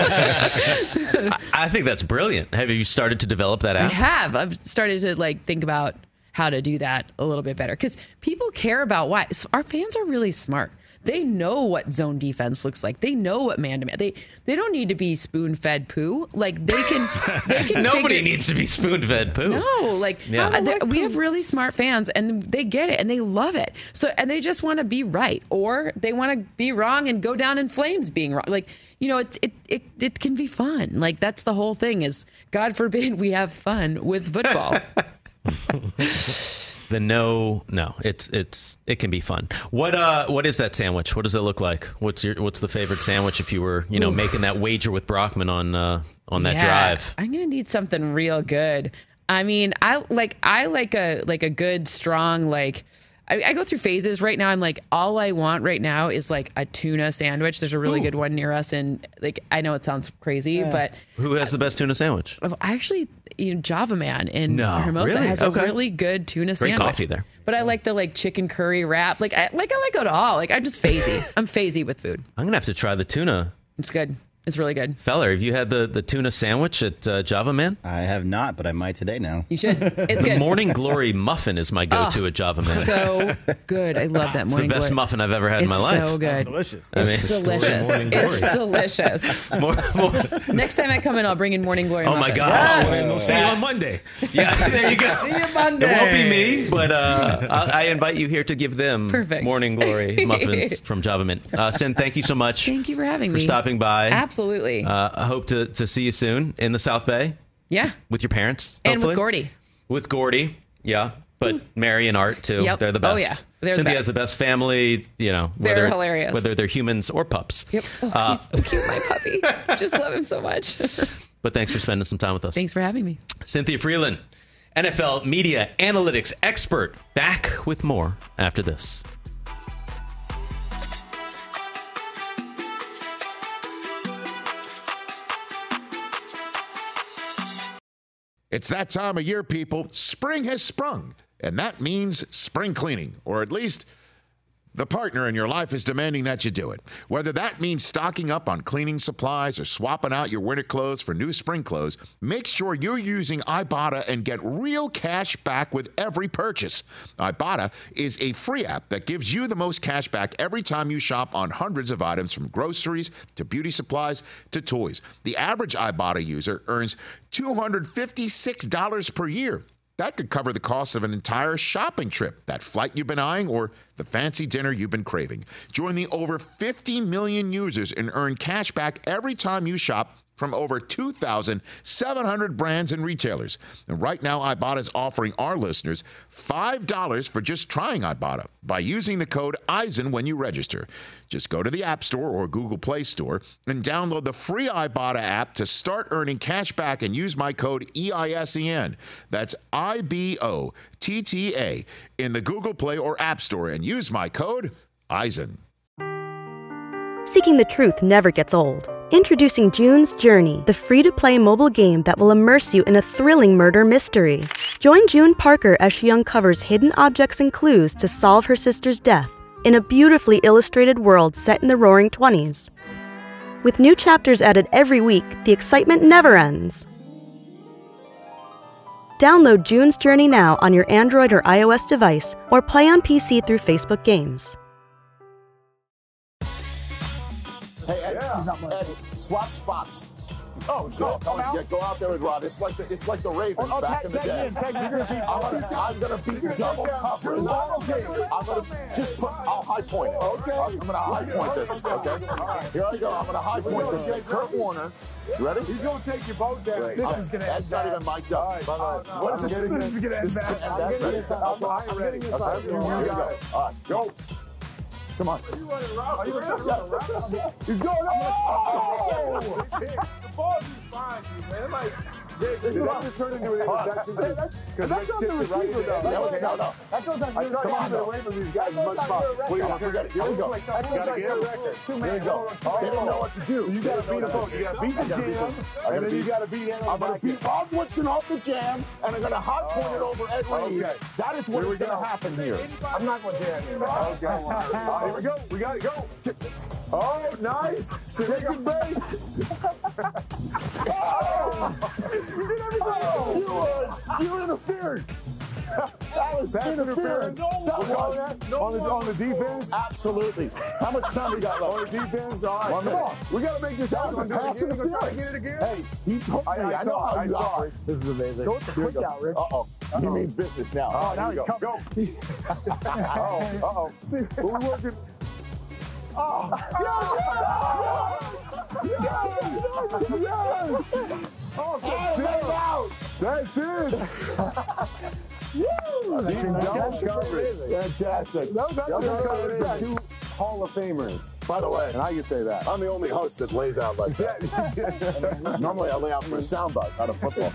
I think that's brilliant. Have you started to develop that app? I have. I've started to think about how to do that a little bit better because people care about why. Our fans are really smart. They know what zone defense looks like. They know what man-to-man. They don't need to be spoon-fed poo. They can. Nobody needs to be spoon-fed poo. No, we have really smart fans, and they get it, and they love it. So, and they just want to be right, or they want to be wrong and go down in flames being wrong. It can be fun. That's the whole thing. Is God forbid we have fun with football. It can be fun. What is that sandwich? What does it look like? What's the favorite sandwich if you were making that wager with Brockman on that drive? I'm gonna need something real good. I mean, I like a good strong I go through phases right now. I'm all I want right now is a tuna sandwich. There's a really good one near us, and I know it sounds crazy, but who has the best tuna sandwich? I actually, Java Man in Hermosa has a really good tuna sandwich. Great coffee there. But I like the chicken curry wrap. I like it all. I'm just phasey. I'm phasey with food. I'm gonna have to try the tuna. It's good. It's really good. Feller, have you had the tuna sandwich at Java Man? I have not, but I might today now. You should. It's good. The Morning Glory muffin is my go-to at Java Man. So good. I love that Morning Glory. It's the best muffin I've ever had in my life. It's so good. It's delicious. It's delicious. It's delicious. More. Next time I come in, I'll bring in Morning Glory. Oh my God! We'll see you on Monday. Yeah, there you go. See you Monday. It won't be me, but I invite you here to give them Morning Glory muffins from Java Man. Sin, thank you so much. Thank you for having me. For stopping by. Absolutely. I hope to see you soon in the South Bay. Yeah. With your parents. And hopefully. with Gordy. With Gordy, yeah. But Mary and Art, too. Yep. They're the best. Oh, yeah. They're Cynthia has the best family, They're hilarious. Whether they're humans or pups. Yep. Oh, he's so cute, my puppy. Just love him so much. But thanks for spending some time with us. Thanks for having me. Cynthia Freeland, NFL media analytics expert, back with more after this. It's that time of year, people. Spring has sprung, and that means spring cleaning, or at least the partner in your life is demanding that you do it. Whether that means stocking up on cleaning supplies or swapping out your winter clothes for new spring clothes, make sure you're using Ibotta and get real cash back with every purchase. Ibotta is a free app that gives you the most cash back every time you shop on hundreds of items, from groceries to beauty supplies to toys. The average Ibotta user earns $256 per year. That could cover the cost of an entire shopping trip, that flight you've been eyeing, or the fancy dinner you've been craving. Join the over 50 million users and earn cash back every time you shop from over 2,700 brands and retailers. And right now, Ibotta is offering our listeners $5 for just trying Ibotta by using the code EISEN when you register. Just go to the App Store or Google Play Store and download the free Ibotta app to start earning cash back and use my code EISEN. That's IBOTTA in the Google Play or App Store and use my code EISEN. Seeking the truth never gets old. Introducing June's Journey, the free-to-play mobile game that will immerse you in a thrilling murder mystery. Join June Parker as she uncovers hidden objects and clues to solve her sister's death in a beautifully illustrated world set in the Roaring '20s. With new chapters added every week, the excitement never ends. Download June's Journey now on your Android or iOS device, or play on PC through Facebook Games. Hey, Ed, Ed, swap spots. Oh, go out there with Rod. It's like the Ravens back in the day. I'm gonna beat double coverage. I'll high point it. Okay. I'm gonna high point this. Okay. Here I go. I'm gonna high point this thing. Kurt Warner. You ready? He's gonna take you both down. This is gonna end. Ed's not even mic'd up. What is this? This is gonna end bad. I'm ready. Okay. Here we go. All right, go. Come on. Are you running around? He's going. Oh! The ball just finds you, man. Like, did that just turn into an interception? Because Rich tipped it right in there. No. That goes on. I try to keep it away from these guys as much as possible. What do you want? Forget it. Here we go. Gotta get a record. Here we go. They don't know what to do. So you gotta beat them both. You gotta beat the jam, and then you gotta beat Ed. I'm gonna beat Bob Woodson off the jam, and I'm gonna hot point it over Ed Reed. That is what is gonna happen here. I'm not gonna jam you. Okay. Here we go. We gotta go. Oh, nice. Take a break. You did everything. You interfered. That was interference. On the defense? Absolutely. How much time we got left? On the defense? All right. Come on. We got to make this happen. Pass interference. Get it again? Hey, I know how you operate. This is amazing. Go with the quick out, Rich. Uh-oh. He means business now. Oh, now he's coming. Go. Uh-oh. See, we're working. Oh! Yes! Oh, that's it! Double coverage. Fantastic. Double coverage for two Hall of Famers. By the way, and I can say that, I'm the only host that lays out like that. Normally I lay out for a soundbite, not a football.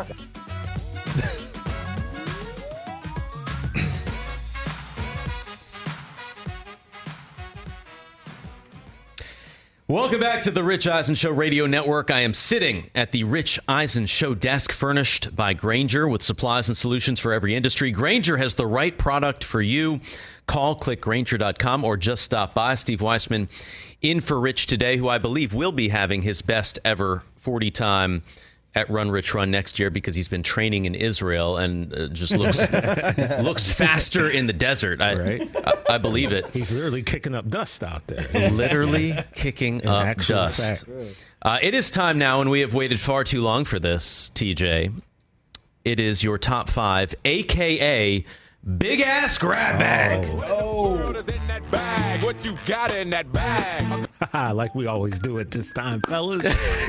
Welcome back to the Rich Eisen Show Radio Network. I am sitting at the Rich Eisen Show desk, furnished by Grainger, with supplies and solutions for every industry. Grainger has the right product for you. Call, click Grainger.com, or just stop by. Steve Weissman in for Rich today, who I believe will be having his best ever 40 time at Run Rich Run next year, because he's been training in Israel and just looks faster in the desert. I believe it. He's literally kicking up dust out there. Literally kicking up dust. It is time now, and we have waited far too long for this, TJ. It is your top five, a.k.a. Big Ass Grab Bag. What you got in that bag? Like we always do at this time, fellas.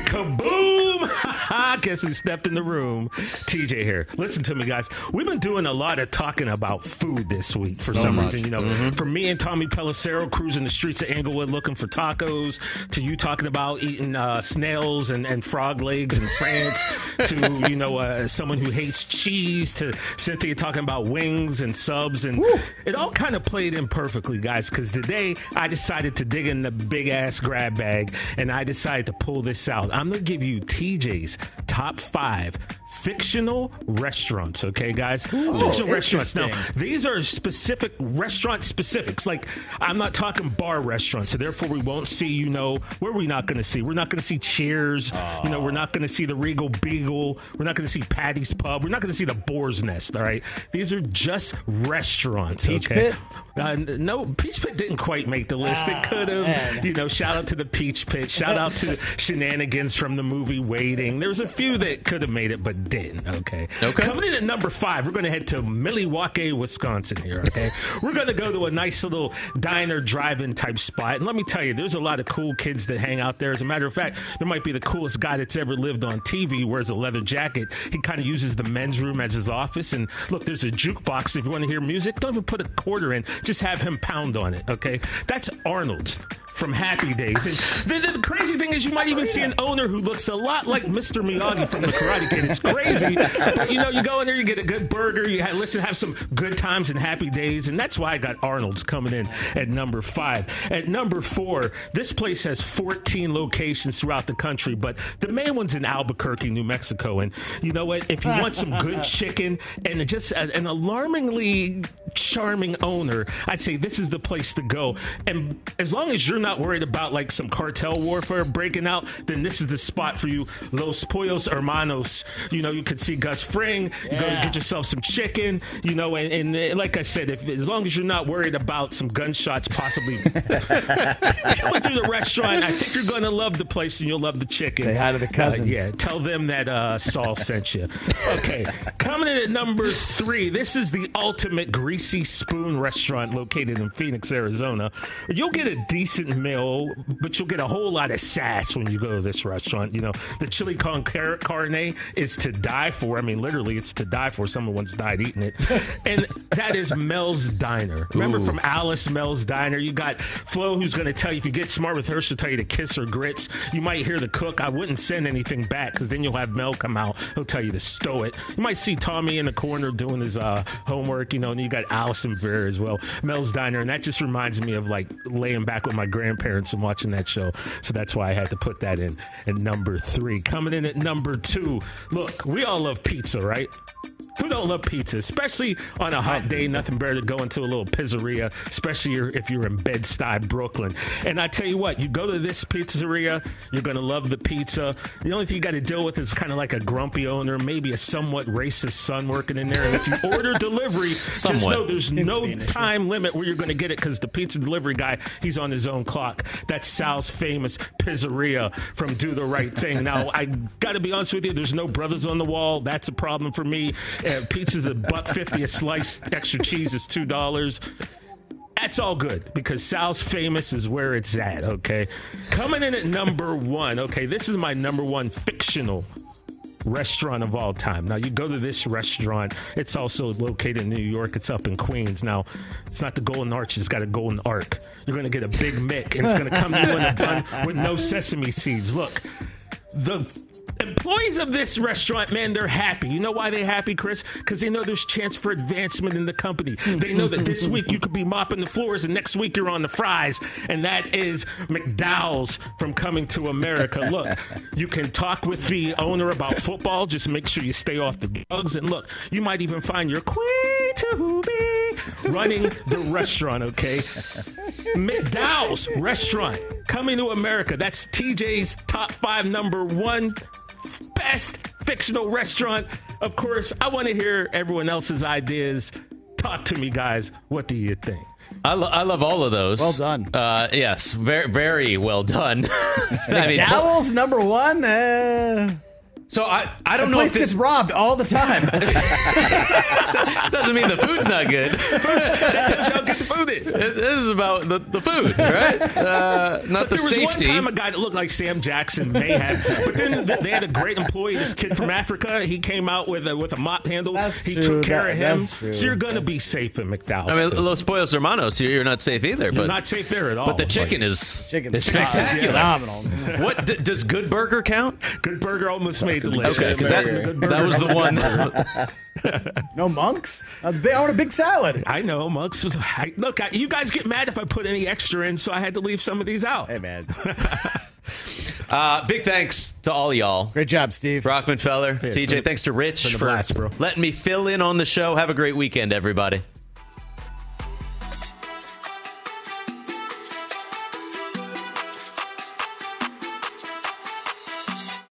Kaboom! Guess who stepped in the room? TJ here. Listen to me, guys. We've been doing a lot of talking about food this week for some reason. You know, from me and Tommy Pelissero cruising the streets of Englewood looking for tacos, to you talking about eating snails and frog legs in France, to, you know, someone who hates cheese, to Cynthia talking about wings and subs. And it all kind of played in perfectly, guys, because today I decided to dig in the big ass grab bag and I decided to pull this out. I'm going to give you TJ's top 5 fictional restaurants, okay, guys? Fictional restaurants. Now, these are specific restaurant specifics. Like, I'm not talking bar restaurants, so therefore we won't see, you know, where are we not going to see? We're not going to see Cheers. You know, we're not going to see the Regal Beagle. We're not going to see Patty's Pub. We're not going to see the Boar's Nest, all right? These are just restaurants, Peach okay? Pit? No, Peach Pit didn't quite make the list. It could have. You know, shout out to the Peach Pit. Shout out to Shenanigans from the movie Waiting. There was a few that could have made it, but didn't. Okay. Coming in at number 5, we're going to head to Milwaukee, Wisconsin here. Okay. We're going to go to a nice little diner drive-in type spot. And let me tell you, there's a lot of cool kids that hang out there. As a matter of fact, there might be the coolest guy that's ever lived on TV. Wears a leather jacket. He kind of uses the men's room as his office. And look, there's a jukebox. If you want to hear music, don't even put a quarter in. Just have him pound on it. Okay. That's Arnold's from Happy Days. And the crazy thing is you might even see an owner who looks a lot like Mr. Miyagi from the Karate Kid. It's crazy. But, you know, you go in there, you get a good burger, you have some good times and Happy Days, and that's why I got Arnold's coming in at number 5. At number 4, this place has 14 locations throughout the country, but the main one's in Albuquerque, New Mexico. And you know what? If you want some good chicken and just an alarmingly charming owner, I'd say this is the place to go. And as long as you're not worried about like some cartel warfare breaking out, then this is the spot for you. Los Pollos Hermanos. You know, you could see Gus Fring. You go to get yourself some chicken. You know, and like I said, as long as you're not worried about some gunshots possibly coming through the restaurant, I think you're going to love the place and you'll love the chicken. Say hi to the cousins. Yeah, tell them that Saul sent you. Okay, coming in at number 3, this is the ultimate Greasy Spoon restaurant located in Phoenix, Arizona. You'll get a decent meal, but you'll get a whole lot of sass when you go to this restaurant. You know, the chili con carne is to die for. I mean, literally, it's to die for. Someone once died eating it. And that is Mel's Diner. Remember from Alice, Mel's Diner? You got Flo, who's going to tell you, if you get smart with her, she'll tell you to kiss her grits. You might hear the cook, I wouldn't send anything back, because then you'll have Mel come out. He'll tell you to stow it. You might see Tommy in the corner doing his homework, you know, and you got Allison Vera as well. Mel's Diner. And that just reminds me of like laying back with my grandparents and watching that show. So that's why I had to put that in at number 3. Coming in at number 2. Look, we all love pizza, right? Who don't love pizza? Especially on a hot day, nothing better to go into a little pizzeria, especially if you're in Bed-Stuy, Brooklyn. And I tell you what, you go to this pizzeria, you're going to love the pizza. The only thing you got to deal with is kind of like a grumpy owner, maybe a somewhat racist son working in there. And if you order delivery, just know there's no time limit where you're going to get it, because the pizza delivery guy, he's on his own clock. That's Sal's famous pizzeria from Do the Right Thing. Now, I got to be honest with you, there's no brothers on the wall. That's a problem for me. Pizza's $1.50 a slice. Extra cheese is $2. That's all good, because Sal's famous is where it's at, okay? Coming in at number 1, okay, this is my number 1 fictional restaurant of all time. Now, you go to this restaurant, it's also located in New York. It's up in Queens. Now, it's not the Golden Arch, it's got a Golden Arc. You're going to get a Big Mick, and it's going to come to you in a bun with no sesame seeds. Look, the employees of this restaurant, man, they're happy. You know why they're happy, Chris? Because they know there's chance for advancement in the company. They know that this week you could be mopping the floors and next week you're on the fries. And that is McDowell's from Coming to America. Look, you can talk with the owner about football. Just make sure you stay off the drugs. And look, you might even find your queen to be running the restaurant, okay? McDowell's restaurant, Coming to America. That's TJ's top 5 number 1 best fictional restaurant. Of course, I want to hear everyone else's ideas. Talk to me, guys. What do you think? I love all of those. Well done. Yes, very, very well done. McDowell's number 1? So I don't The know place if this gets robbed all the time. doesn't mean the food's not good. That's how good the food is. This is about the food, right? Not the There was safety. one time a guy that looked like Sam Jackson may have, but then they had a great employee, this kid from Africa. He came out with a mop handle. He took care of him. So you're going to be safe in McDowell's. I mean, Los Pollos Hermanos, you're not safe either. You're But not safe there at all. But the chicken is spectacular. Phenomenal. What does Good Burger count? Good Burger almost made the list. Okay, 'cause that was the one. No Monks? I want a big salad. I know Monks was. Look, you guys get mad if I put any extra in, so I had to leave some of these out. Hey, man. Big thanks to all y'all. Great job, Steve. Brockman Feller, TJ. Thanks to Rich for blast, bro. letting me fill in on the show. Have a great weekend, everybody.